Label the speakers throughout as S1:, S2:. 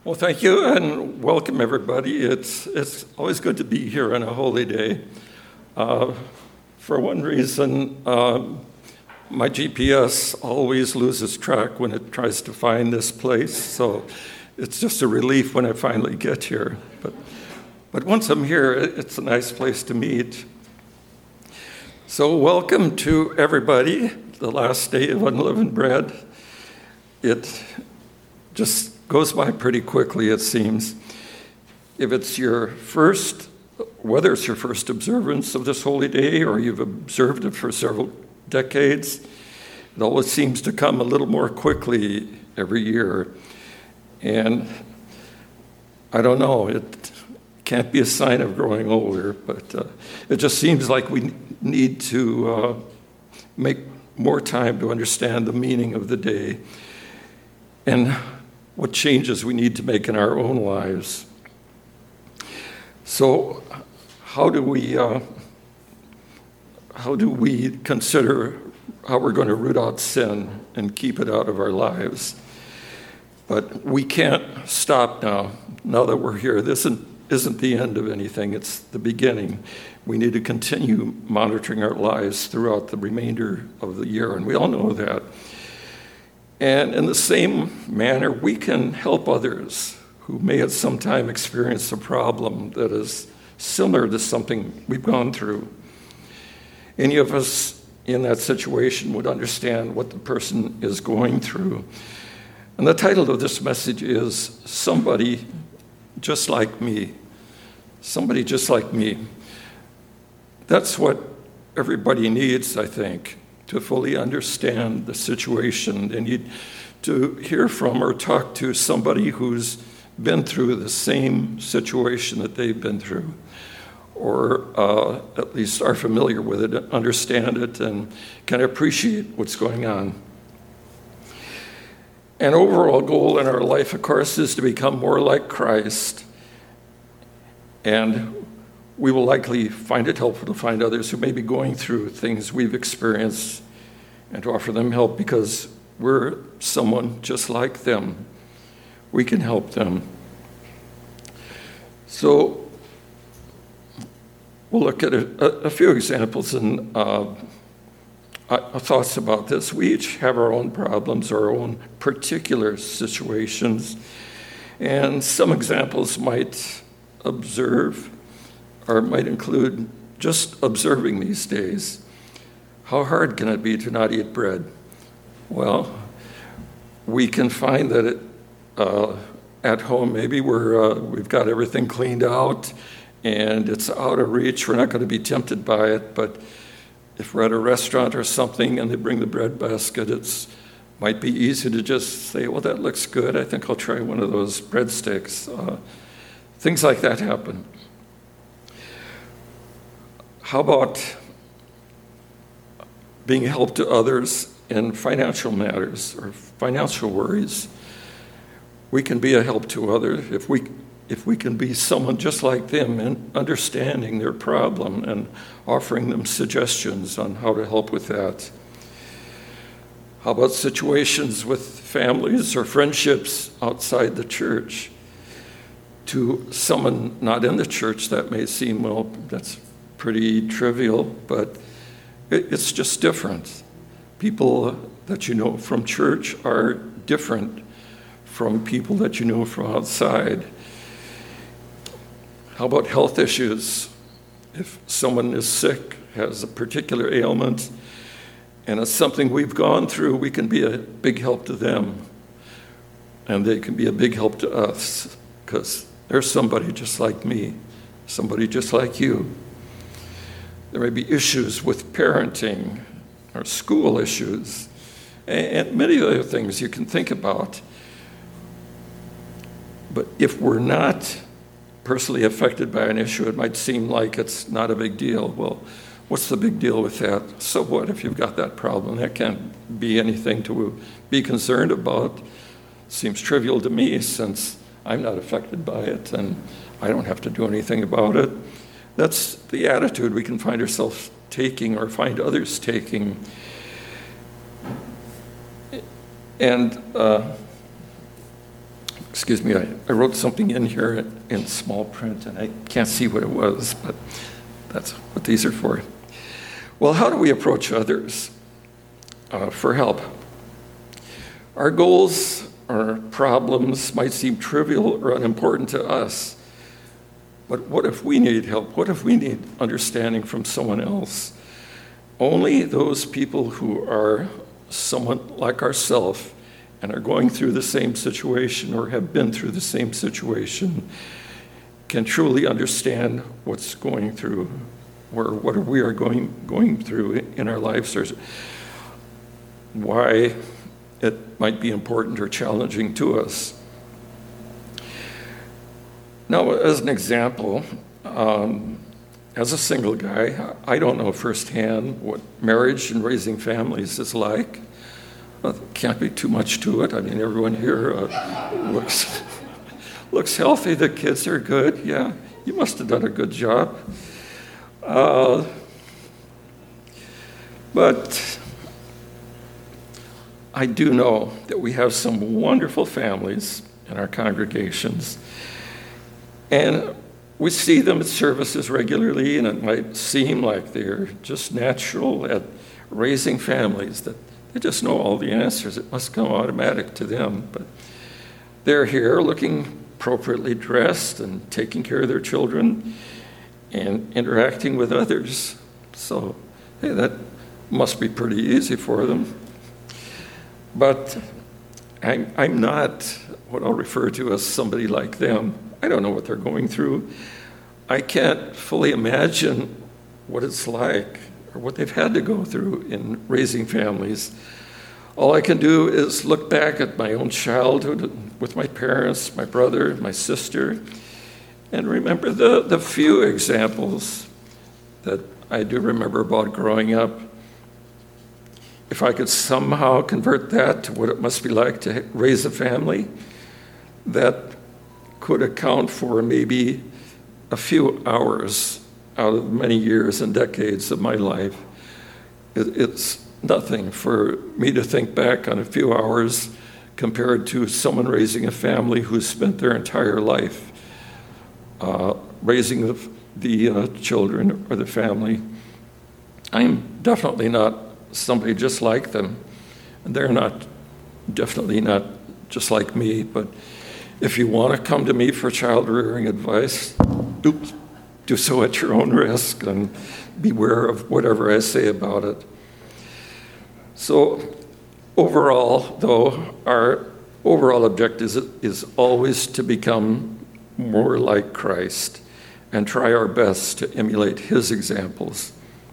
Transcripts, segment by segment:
S1: Well, thank you and welcome everybody. It's always good to be here on a holy day. For one reason, my GPS always loses track when it tries to find this place, so it's just a relief when I finally get here. But once I'm here, it's a nice place to meet. So welcome to everybody, the last day of Unleavened Bread. It just goes by pretty quickly, it seems. Whether it's your first observance of this holy day or you've observed it for several decades, it always seems to come a little more quickly every year. And I don't know, it can't be a sign of growing older, but it just seems like we need to make more time to understand the meaning of the day and what changes we need to make in our own lives. So how do we consider how we're going to root out sin and keep it out of our lives? But we can't stop now that we're here. This isn't the end of anything, it's the beginning. We need to continue monitoring our lives throughout the remainder of the year, and we all know that. And in the same manner, we can help others who may at some time experience a problem that is similar to something we've gone through. Any of us in that situation would understand what the person is going through. And the title of this message is Somebody Just Like Me. Somebody just like me. That's what everybody needs, I think, to fully understand the situation. They need to hear from or talk to somebody who's been through the same situation that they've been through, or at least are familiar with it, understand it, and can appreciate what's going on. An overall goal in our life, of course, is to become more like Christ. And we will likely find it helpful to find others who may be going through things we've experienced and to offer them help because we're someone just like them. We can help them. So we'll look at a few examples and thoughts about this. We each have our own problems, our own particular situations, and some examples might include just observing these days. How hard can it be to not eat bread? Well, we can find that at home maybe we've got everything cleaned out and it's out of reach. We're not going to be tempted by it, but if we're at a restaurant or something and they bring the bread basket, it might be easy to just say, well, that looks good. I think I'll try one of those breadsticks. Things like that happen. How about being a help to others in financial matters or financial worries? We can be a help to others if we can be someone just like them in understanding their problem and offering them suggestions on how to help with that. How about situations with families or friendships outside the church? To someone not in the church, that may seem, well, that's pretty trivial, but it's just different. People that you know from church are different from people that you know from outside. How about health issues? If someone is sick, has a particular ailment, and it's something we've gone through, we can be a big help to them. And they can be a big help to us, because there's somebody just like me, somebody just like you. There may be issues with parenting or school issues and many other things you can think about. But if we're not personally affected by an issue, it might seem like it's not a big deal. Well, what's the big deal with that? So what if you've got that problem? That can't be anything to be concerned about. Seems trivial to me since I'm not affected by it and I don't have to do anything about it. That's the attitude we can find ourselves taking or find others taking. And excuse me, I wrote something in here in small print, and I can't see what it was, but that's what these are for. Well, how do we approach others for help? Our goals or problems might seem trivial or unimportant to us, but what if we need help? What if we need understanding from someone else? Only those people who are somewhat like ourselves and are going through the same situation or have been through the same situation can truly understand what's going through or what we are going through in our lives, or why it might be important or challenging to us. Now, as an example, as a single guy, I don't know firsthand what marriage and raising families is like. Can't be too much to it. I mean, everyone here looks healthy. The kids are good. Yeah, you must have done a good job. But I do know that we have some wonderful families in our congregations, and we see them at services regularly, and it might seem like they're just natural at raising families, that they just know all the answers. It must come automatic to them. But they're here looking appropriately dressed and taking care of their children and interacting with others. So, hey, that must be pretty easy for them. But I'm not what I'll refer to as somebody like them. I don't know what they're going through. I can't fully imagine what it's like or what they've had to go through in raising families. All I can do is look back at my own childhood with my parents, my brother, my sister, and remember the few examples that I do remember about growing up. If I could somehow convert that to what it must be like to raise a family, that could account for maybe a few hours out of many years and decades of my life. It's nothing for me to think back on a few hours compared to someone raising a family who's spent their entire life raising the children or the family. I'm definitely not somebody just like them, and they're definitely not just like me. But if you want to come to me for child rearing advice, do so at your own risk and beware of whatever I say about it. So overall, though, our overall objective is always to become more like Christ and try our best to emulate his examples.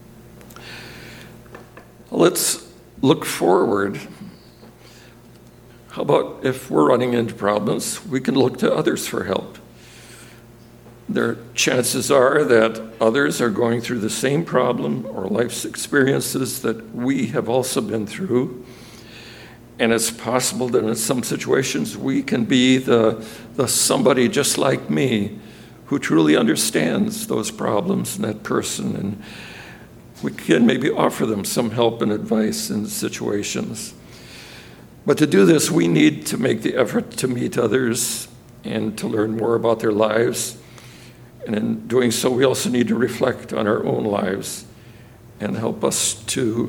S1: Let's look forward. How about if we're running into problems, we can look to others for help. Chances are that others are going through the same problem or life's experiences that we have also been through. And it's possible that in some situations we can be the somebody just like me who truly understands those problems and that person, and we can maybe offer them some help and advice in situations. But to do this, we need to make the effort to meet others and to learn more about their lives. And in doing so, we also need to reflect on our own lives and help others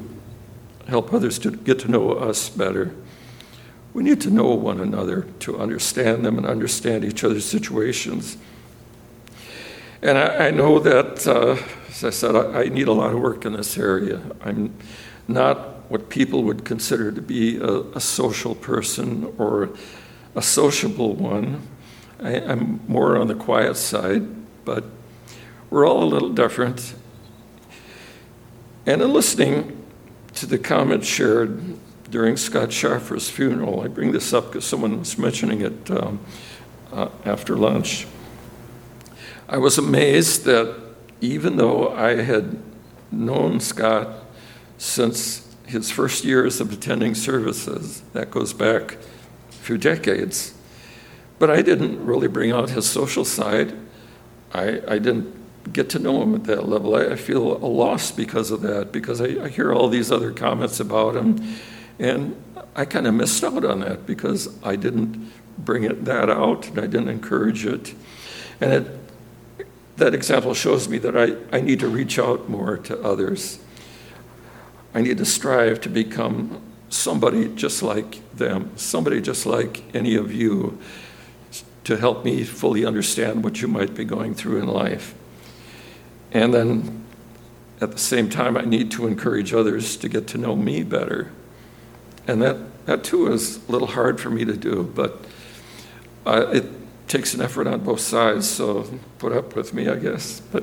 S1: to get to know us better. We need to know one another to understand them and understand each other's situations. And I know that, as I said, I need a lot of work in this area. I'm not what people would consider to be a social person or a sociable one. I'm more on the quiet side, but we're all a little different. And in listening to the comments shared during Scott Schaffer's funeral, I bring this up because someone was mentioning it after lunch. I was amazed that even though I had known Scott since his first years of attending services, that goes back a few decades, but I didn't really bring out his social side. I didn't get to know him at that level. I feel a loss because of that, because I hear all these other comments about him, and I kind of missed out on that because I didn't bring that out, and I didn't encourage it. And that example shows me that I need to reach out more to others. I need to strive to become somebody just like them, somebody just like any of you, to help me fully understand what you might be going through in life. And then at the same time, I need to encourage others to get to know me better. And that too is a little hard for me to do, but it takes an effort on both sides, so put up with me, I guess. But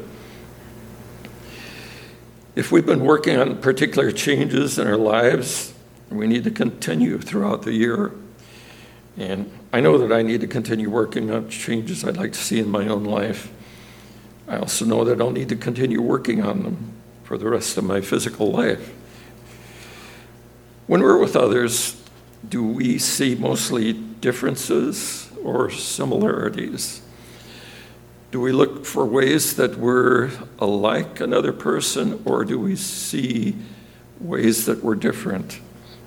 S1: if we've been working on particular changes in our lives, we need to continue throughout the year. And I know that I need to continue working on changes I'd like to see in my own life. I also know that I'll need to continue working on them for the rest of my physical life. When we're with others, do we see mostly differences or similarities? Do we look for ways that we're alike another person, or do we see ways that we're different?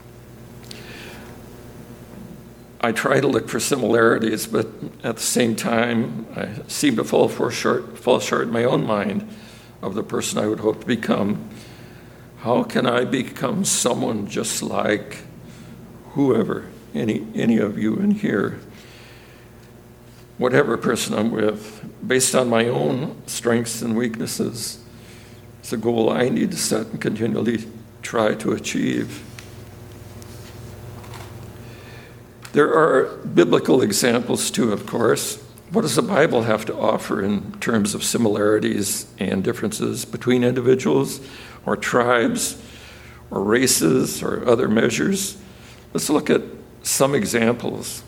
S1: I try to look for similarities, but at the same time, I seem to fall short in my own mind of the person I would hope to become. How can I become someone just like whoever, any of you in here, whatever person I'm with, based on my own strengths and weaknesses? It's a goal I need to set and continually try to achieve. There are biblical examples too, of course. What does the Bible have to offer in terms of similarities and differences between individuals or tribes or races or other measures? Let's look at some examples.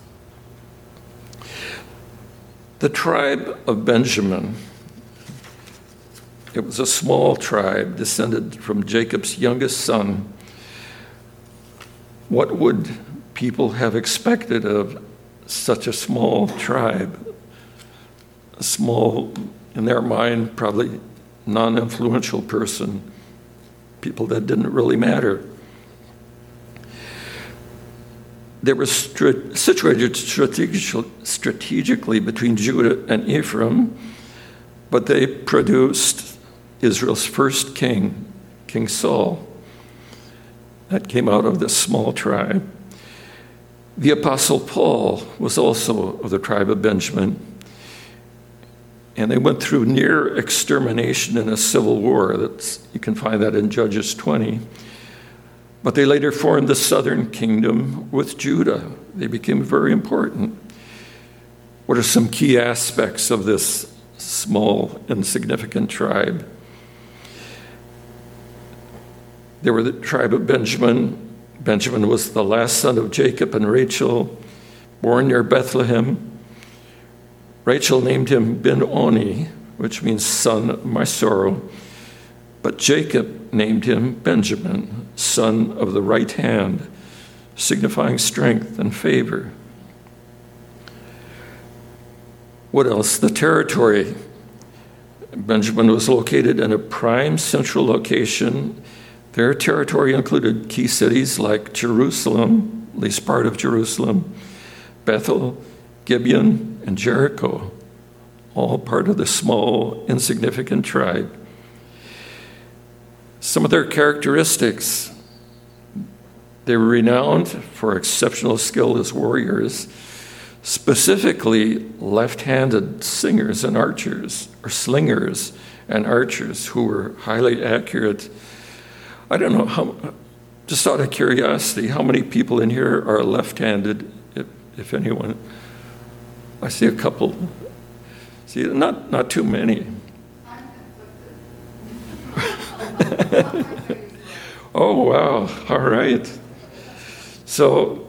S1: The tribe of Benjamin. It was a small tribe descended from Jacob's youngest son. What would people have expected of such a small tribe? A small, in their mind, probably non-influential person, people that didn't really matter. They were situated strategically between Judah and Ephraim, but they produced Israel's first king, King Saul. That came out of this small tribe. The Apostle Paul was also of the tribe of Benjamin, and they went through near extermination in a civil war. You can find that in Judges 20. But they later formed the southern kingdom with Judah. They became very important. What are some key aspects of this small, insignificant tribe? They were the tribe of Benjamin. Benjamin was the last son of Jacob and Rachel, born near Bethlehem. Rachel named him Ben-Oni, which means son of my sorrow. But Jacob named him Benjamin, son of the right hand, signifying strength and favor. What else? The territory. Benjamin was located in a prime central location. Their territory included key cities like Jerusalem, at least part of Jerusalem, Bethel, Gibeon, and Jericho, all part of the small, insignificant tribe. Some of their characteristics: they were renowned for exceptional skill as warriors, specifically left-handed singers and archers, or slingers and archers who were highly accurate. I don't know, just out of curiosity, how many people in here are left-handed, if anyone? I see a couple. See, not too many. Oh, wow. All right. So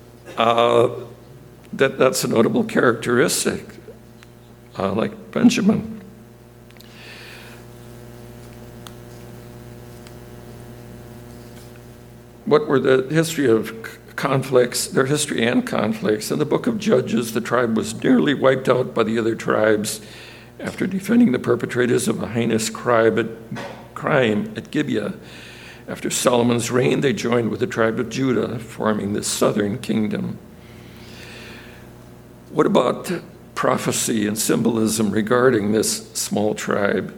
S1: that's a notable characteristic, like Benjamin. What were the history of conflicts, their history and conflicts? In the book of Judges, the tribe was nearly wiped out by the other tribes after defending the perpetrators of a heinous crime at Gibeah. After Solomon's reign, they joined with the tribe of Judah, forming the southern kingdom. What about prophecy and symbolism regarding this small tribe?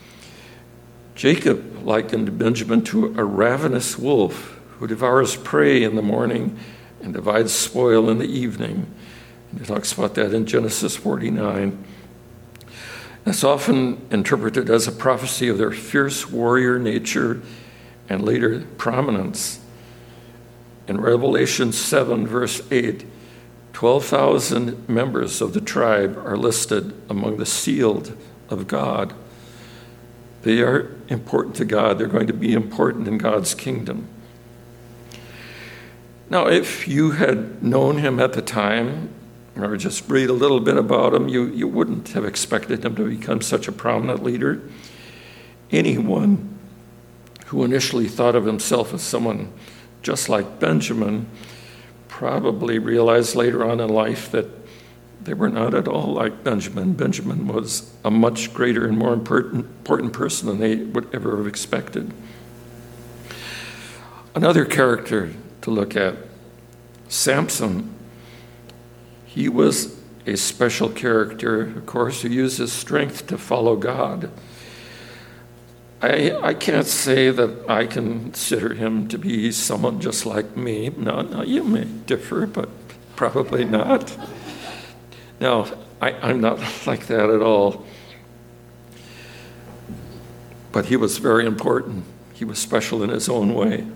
S1: Jacob likened Benjamin to a ravenous wolf who devours prey in the morning and divides spoil in the evening. And he talks about that in Genesis 49. That's often interpreted as a prophecy of their fierce warrior nature and later prominence. In Revelation 7, verse 8, 12,000 members of the tribe are listed among the sealed of God. They are important to God. They're going to be important in God's kingdom. Now, if you had known him at the time, or just read a little bit about him, you wouldn't have expected him to become such a prominent leader. Anyone who initially thought of himself as someone just like Benjamin probably realized later on in life that they were not at all like Benjamin. Benjamin was a much greater and more important person than they would ever have expected. Another character to look at, Samson. He was a special character, of course, who used his strength to follow God. I can't say that I consider him to be someone just like me. No, you may differ, but probably not. No, I'm not like that at all. But he was very important. He was special in his own way.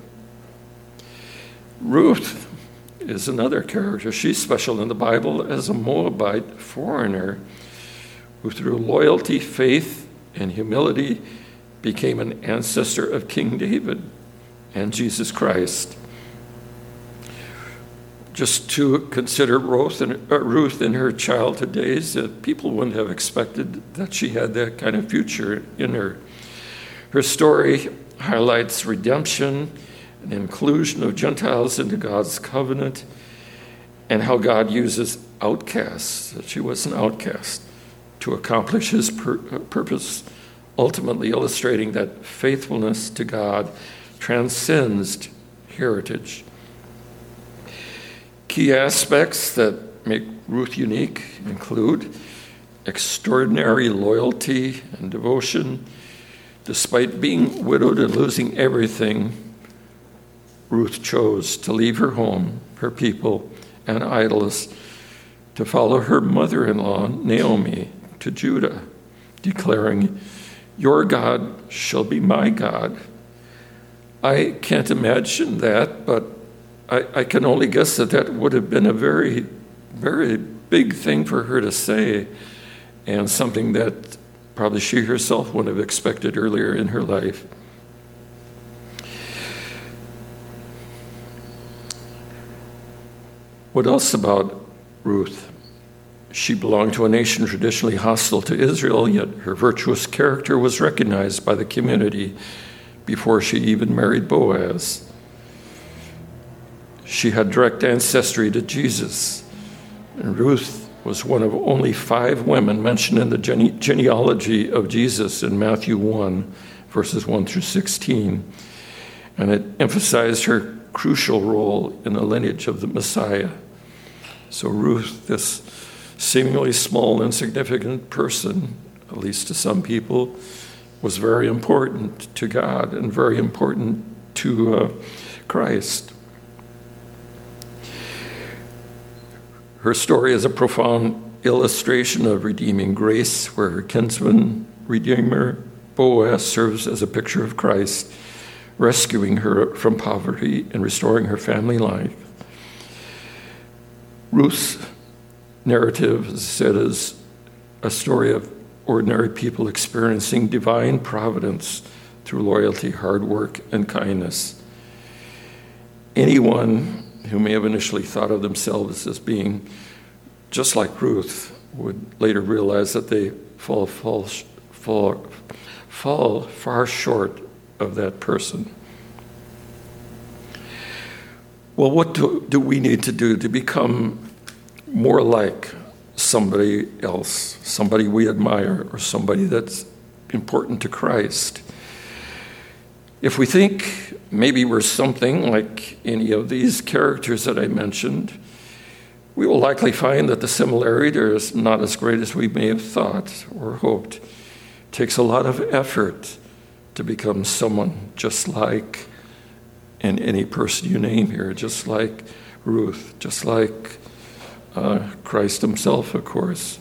S1: Ruth is another character. She's special in the Bible as a Moabite foreigner who through loyalty, faith, and humility became an ancestor of King David and Jesus Christ. Just to consider Ruth in her childhood days, people wouldn't have expected that she had that kind of future in her. Her story highlights redemption and inclusion of Gentiles into God's covenant, and how God uses outcasts, that she was an outcast, to accomplish his purpose, ultimately illustrating that faithfulness to God transcends heritage. Key aspects that make Ruth unique include extraordinary loyalty and devotion. Despite being widowed and losing everything, Ruth chose to leave her home, her people, and idols to follow her mother-in-law, Naomi, to Judah, declaring, "Your God shall be my God." I can't imagine that, but I can only guess that would have been a very, very big thing for her to say, and something that probably she herself wouldn't have expected earlier in her life. What else about Ruth? She belonged to a nation traditionally hostile to Israel, yet her virtuous character was recognized by the community before she even married Boaz. She had direct ancestry to Jesus, and Ruth was one of only 5 women mentioned in the genealogy of Jesus in Matthew 1, verses 1 through 16, and it emphasized her crucial role in the lineage of the Messiah. So Ruth, this seemingly small, insignificant person, at least to some people, was very important to God and very important to Christ. Her story is a profound illustration of redeeming grace, where her kinsman redeemer, Boaz, serves as a picture of Christ, rescuing her from poverty and restoring her family life. Ruth's narrative, as I said, is a story of ordinary people experiencing divine providence through loyalty, hard work, and kindness. Anyone who may have initially thought of themselves as being just like Ruth would later realize that they fall far short of that person. Well, what do we need to do to become more like somebody else, somebody we admire, or somebody that's important to Christ? If we think maybe we're something like any of these characters that I mentioned, we will likely find that the similarity is not as great as we may have thought or hoped. It takes a lot of effort to become someone just like any person you name here, just like Ruth, just like Christ himself, of course.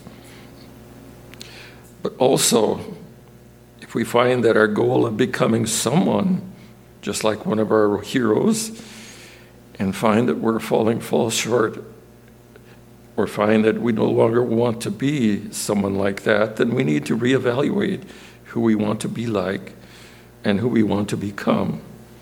S1: But also, if we find that our goal of becoming someone just like one of our heroes, and find that we're fall short, or find that we no longer want to be someone like that, then we need to reevaluate who we want to be like and who we want to become.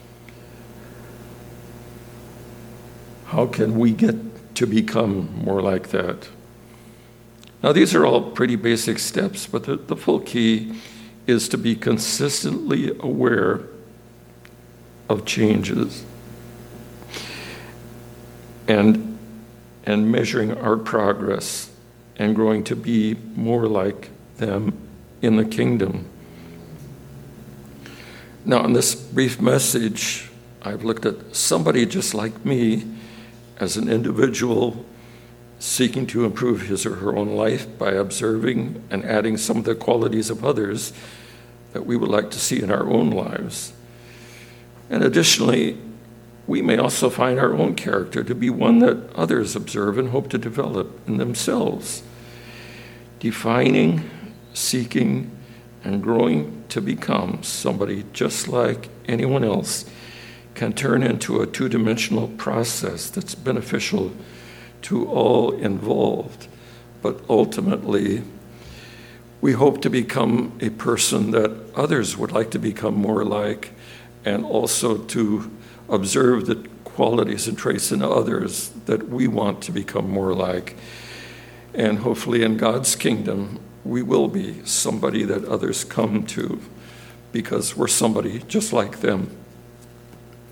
S1: How can we get to become more like that? Now, these are all pretty basic steps, but the full key is to be consistently aware of changes and measuring our progress and growing to be more like them in the kingdom. Now, in this brief message, I've looked at somebody just like me as an individual seeking to improve his or her own life by observing and adding some of the qualities of others that we would like to see in our own lives. And additionally, we may also find our own character to be one that others observe and hope to develop in themselves. Defining, seeking, and growing to become somebody just like anyone else can turn into a two-dimensional process that's beneficial to all involved. But ultimately, we hope to become a person that others would like to become more like, and also to observe the qualities and traits in others that we want to become more like. And hopefully in God's kingdom, we will be somebody that others come to because we're somebody just like them.